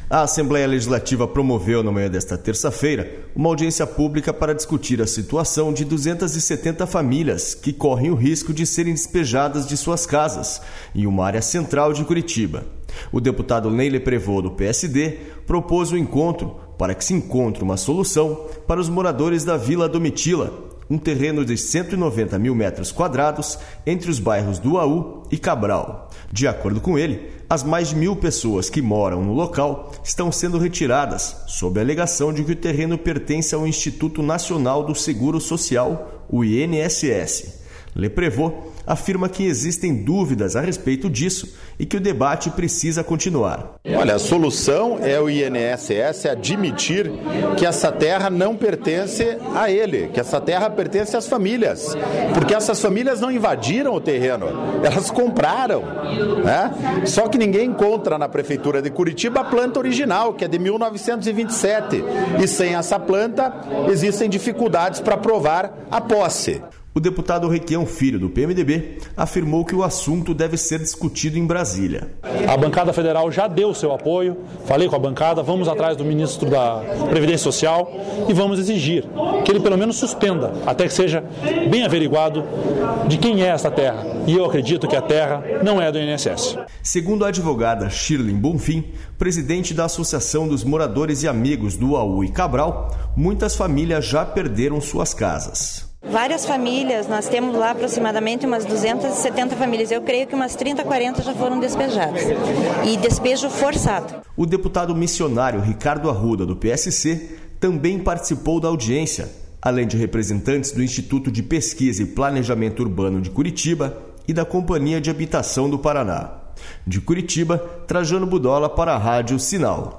A Assembleia Legislativa promoveu na manhã desta terça-feira uma audiência pública para discutir a situação de 270 famílias que correm o risco de serem despejadas de suas casas em uma área central de Curitiba. O deputado Ney Leprevot, do PSD, propôs o encontro para que se encontre uma solução para os moradores da Vila Domitila, um terreno de 190 mil metros quadrados entre os bairros do Uaú e Cabral. De acordo com ele, as mais de 1.000 pessoas que moram no local estão sendo retiradas sob a alegação de que o terreno pertence ao Instituto Nacional do Seguro Social, o INSS. Leprevot afirma que existem dúvidas a respeito disso e que o debate precisa continuar. Olha, a solução é o INSS admitir que essa terra não pertence a ele, que essa terra pertence às famílias, porque essas famílias não invadiram o terreno, elas compraram, né? Só que ninguém encontra na Prefeitura de Curitiba a planta original, que é de 1927, e sem essa planta existem dificuldades para provar a posse. O deputado Requião Filho, do PMDB, afirmou que o assunto deve ser discutido em Brasília. A bancada federal já deu seu apoio, falei com a bancada, vamos atrás do ministro da Previdência Social e vamos exigir que ele pelo menos suspenda, até que seja bem averiguado de quem é essa terra. E eu acredito que a terra não é do INSS. Segundo a advogada Shirley Bonfim, presidente da Associação dos Moradores e Amigos do Uaú e Cabral, muitas famílias já perderam suas casas. Várias famílias, nós temos lá aproximadamente umas 270 famílias, eu creio que umas 30, 40 já foram despejadas, e despejo forçado. O deputado missionário Ricardo Arruda, do PSC, também participou da audiência, além de representantes do Instituto de Pesquisa e Planejamento Urbano de Curitiba e da Companhia de Habitação do Paraná. De Curitiba, Trajano Budola para a Rádio Sinal.